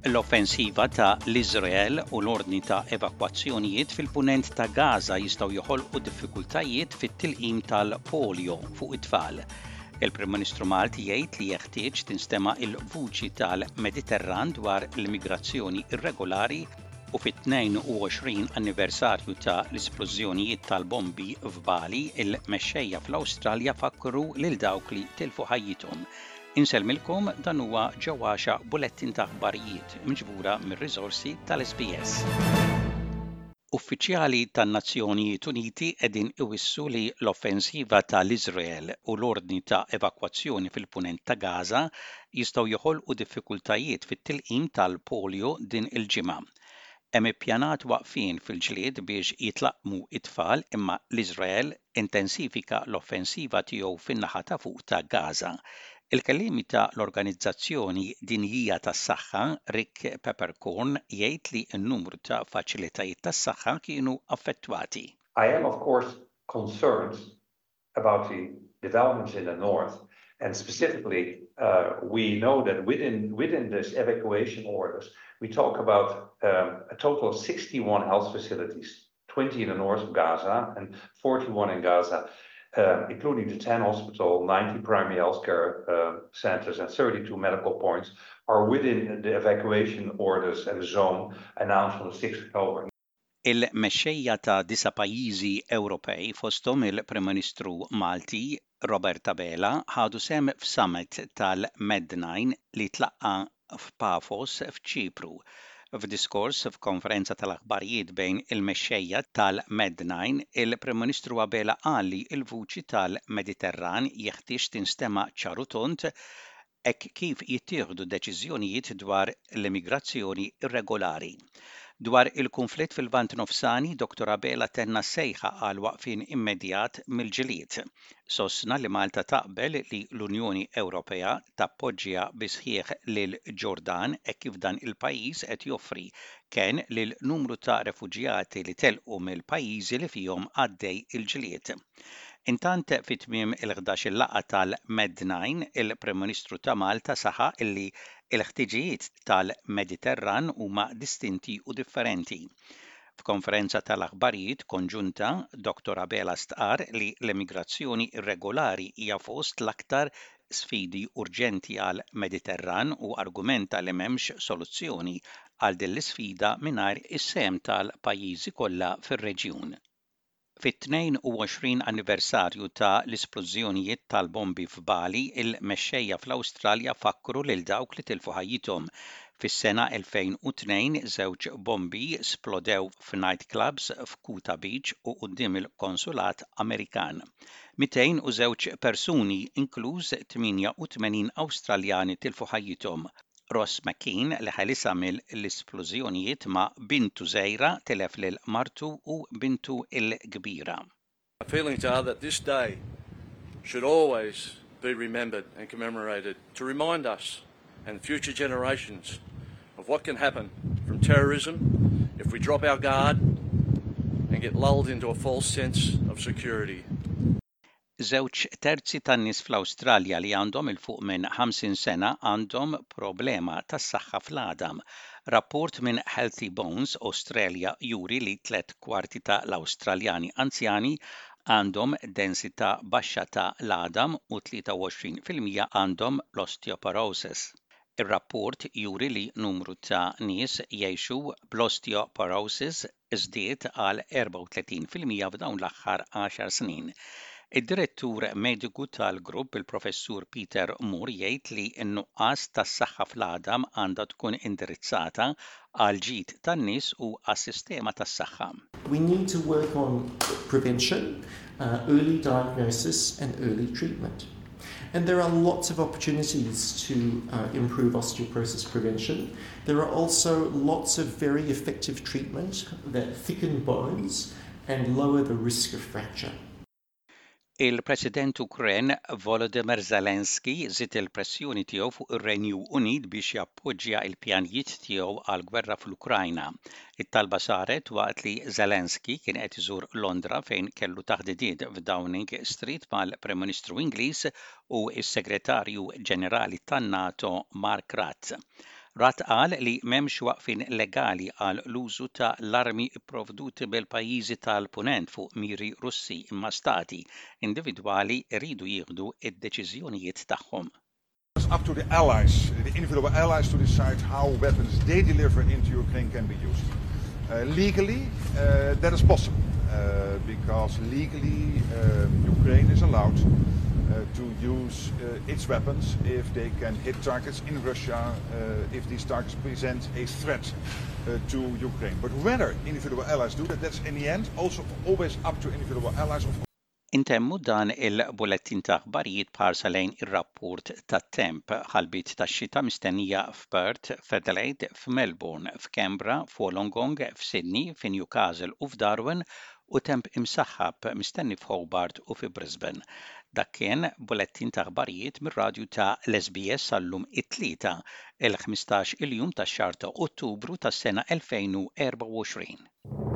L-offensiva ta' l-Iżrael u l-ordni ta' evakwazzjonijiet fil-punent ta' Gaza jistgħu joħolqu diffikultajiet fit-tilqim tal-polio fuq it-tfal. Il-Prim Ministru Malti jgħid li jeħtieġ tinstema' il-vuċi tal-Mediterran dwar l-immigrazzjoni irregolari u fit-22 anniversarju ta' l-esplużjonijiet tal-bombi f'Bali, il-mexxejja fl-Awstralja fakkru lil dawk li tilfu ħajjithom. Inselmilkom dan huwa ġewwaxa bulettin ta' aħbarijiet miġbura mir-riżorsi tal-SBS. Uffiċjali tan-Nazzjonijiet Uniti qegħdin iwissu li l-offensiva tal-Iżrael u l-ordni ta' evakwazzjoni fil-punent ta' Gaza jistgħu joħolqu diffikultajiet fit-tilqim tal-polio din il-ġimgħa. Hemm ippjanat waqfien fil-ġlied biex jitlaqmu it-tfal imma l-Iżrael intensifika l-offensiva tiegħu fin-naħa ta' fuq ta' Gaza. Il-kelliem ta' l-Organizzazzjoni Dinjija tas-Saħħa Rick Peppercorn jgħid li n-numru ta' faċilitajiet tas-saħħa kienu affettwati. I am of course concerned about the developments in the north, and specifically we know that within this evacuation orders we talk about a total of 61 health facilities, 20 in the north of Gaza and 41 in Gaza. Including the 10 hospitals, 90 primary healthcare centers and 32 medical points are within the evacuation orders and the zone announced on the 6th of October. Il-mexxejja ta' 9 pajjiżi Ewropej fosthom il-Prim Ministru Malti Roberta Bela ħadu sem f'summit tal-Med9 li tlaqqa f'Pafos f'Ċipru. F'diskors f'konferenza tal-aħbarijiet bejn il-mexxejja tal-Med9, il-Prim Ministru Bela qal li l-vuċi tal-Mediterran jeħtieġ tinstema' ċaru tont hekk kif jittieħdu deċiżjonijiet dwar l-immigrazzjoni irregolari. Dwar il-konflitt fil-Lvant Nofsani, Dr. Bela tenna sejħa għal waqfien immedjat mill-ġlied. Sostna li Malta taqbel li l-Unjoni Ewropea tappoġġja bisħieħ lil Ġordan hekk kif dan il-pajjiż qed joffri kien lil numru ta' refuġjati li telqu mill-pajjiżi li fihom għaddej il-ġlied. Intant fit-tmiem il-11 laqgħa tal-Med9, il-Prim Ministru ta' Malta saħaq illi il-ħtiġijiet tal-Mediterran huma distinti u differenti. F'konferenza tal-aħbarijiet konġunta, Dr. Bela stqar li l-immigrazzjoni irregolari hija fost l-aktar sfidi urġenti għal Mediterran u argumenta li m'hemmx soluzzjoni għal din l-isfida mingħajr is-sehem tal-pajjiżi kollha fir-reġjun. Fit-22 anniversarju ta' l-esplużjonijiet tal-bombi f'Bali, il-mexxejja fl-Awstralja fakkru lil dawk li tilfu ħajjithom. Fis-sena 2002 żewġ bombi splodew f'nightclubs f'Kuta Beach u quddiem il-Konsulat Amerikan. 202 persuni, inkluż 88 Awstraljani tilfu ħajjithom. Ross McKean li ħelisa mill-esplużjonijiet ma' bintu żgħira telef lil martu u bintu l-kbira. My feelings are that this day should always be remembered and commemorated to remind us and future generations of what can happen from terrorism if we drop our guard and get lulled into a false sense of security. Żewġ terzi tan-nies fl-Awstralja li għandhom il-fuq minn 50 sena għandhom problema tas-saħħa fl-għadam. Rapport minn Healthy Bones Australia juri li 3/4 ta' l-Awstraljani anzjani għandhom densità baxxa ta' l-għadam u 23% għandhom l-osteoporosis. Ir-rapport juri li numru ta' nies jgħixu bl-osteoporosis żdied għal 34% f'dawn l-aħħar 10 snin. Id-direttur mediku tal-grupp il-Professur Peter Moore jgħid li n-nuqqas tas-saħħa fl-għadam għandha tkun indirizzata għal ġid tan-nies u għas-sistema tas-saħħa. We need to work on prevention, early diagnosis and early treatment. And there are lots of opportunities to improve osteoporosis prevention. There are also lots of very effective treatment that thicken bones and lower the risk of fracture. Il-President Ukren Volodymyr Zelensky żied il-pressjoni tiegħu fuq ir-Renju Unit biex jappoġġja l-pjanijiet tiegħu għall-gwerra fl-Ukrajna. It-talba saret waqt li Zelensky kien qed iżur Londra fejn kellu taħdidiet f'Downing Street mal-Prim Ministru Ingliż u s-Segretarju Ġenerali tan-NATO Mark Rutte. Rat qal li m'hemmx waqfien legali għal l-użu ta' l-armi pprovduti mill-pajjiżi tal-punent fuq miri Russi imma stati individwali jridu jieħdu d-deċiżjonijiet tagħhom. It's up to the allies, the individual allies, to decide how weapons they deliver into Ukraine can be used. Legally, that is possible, because legally Ukraine is allowed to use its weapons if they can hit targets in Russia, if these targets present a threat to Ukraine. But whether individual allies do that, that's in the end also always up to individual allies. Intemmu dan il-bulettin ta' aħbarijiet bħarsa lejn ir-rapport tat-temp ħalbit tax-xita mistennija f'Perth, f'Adelaide, f'Melbourne, f'Canberra, f'Wollongong, f'Sydney, f'Newcastle u f'Darwin u temp imsaħħab mistenni f'Hobart u f'Brisbane. Dak kien bulettin ta' aħbarijiet mir-radju ta' l-SBS għallum it-tlieta il-15 il-jum tax-xahar ta' Ottubru tas-sena 2024.